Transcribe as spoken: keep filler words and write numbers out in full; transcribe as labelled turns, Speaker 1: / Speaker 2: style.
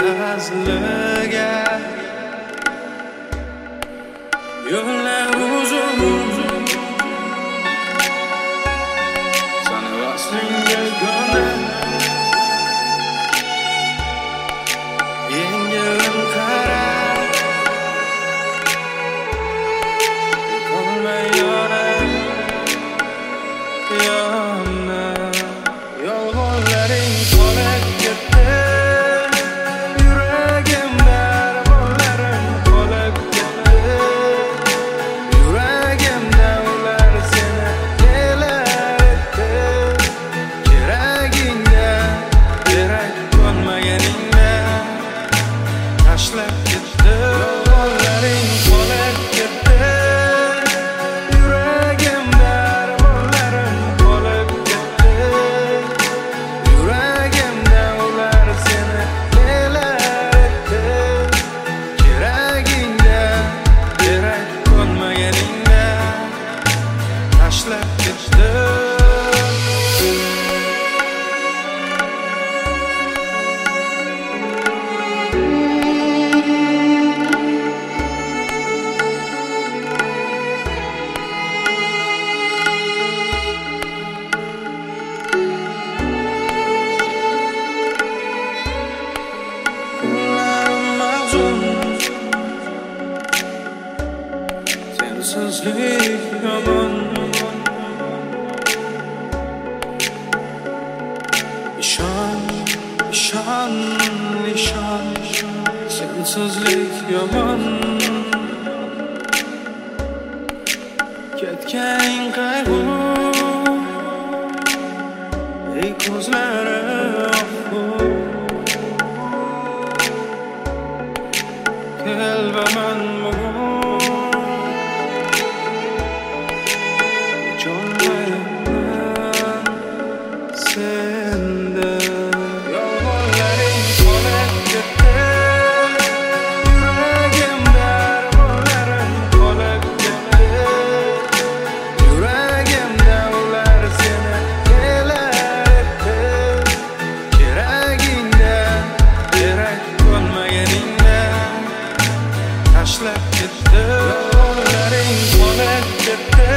Speaker 1: hazliga yo'llar uzun sana vaslinga gona yengilim qara qolmay yona yona yolg'onlaring qolib ketdi tashlab ketdi yolg'onlaring qolib ketdi yuragimda armonlarim qolib ketdi yuragimda ular seni nelar etdi keragingda kerak bo'lmaganingda tashlab ketdi sensizlik yomon ishon ishon ishon sensizlik yomon ketgan qayg'u ey ko'zlari oqu kelbaman bugun sende yolg'onlaring qolib ketdi yuragimda armonlarim qolib ketdi yuragimda ular seni nelar etdi keragingda kerak bo'lmaganingda tashlab ketdi yolg'onlaring qolib ketdi